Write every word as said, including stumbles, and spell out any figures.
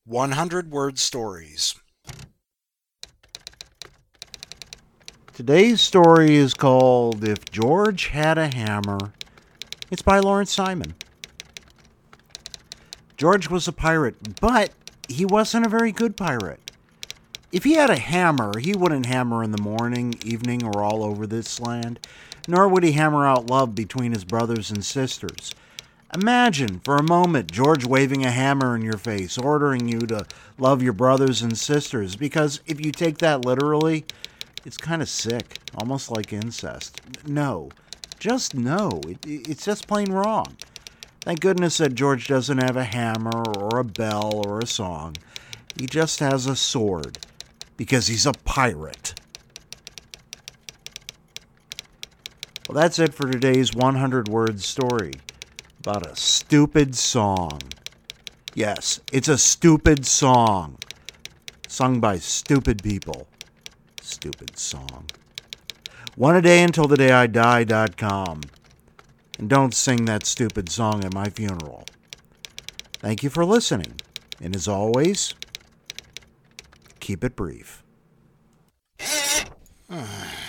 one hundred word stories. Today's story is called If George Had a Hammer. It's by Lawrence Simon. George was a pirate, but he wasn't a very good pirate. If he had a hammer, he wouldn't hammer in the morning, evening, or all over this land, nor would he hammer out love between his brothers and sisters. Imagine, for a moment, George waving a hammer in your face, ordering you to love your brothers and sisters, because if you take that literally, it's kind of sick, almost like incest. No, just no. It, it's just plain wrong. Thank goodness that George doesn't have a hammer or a bell or a song. He just has a sword, because he's a pirate. Well, that's it for today's one hundred word story about a stupid song. Yes, it's a stupid song, sung by stupid people. Stupid song. One a day until the day I die dot com. And don't sing that stupid song at my funeral. Thank you for listening. And as always, keep it brief.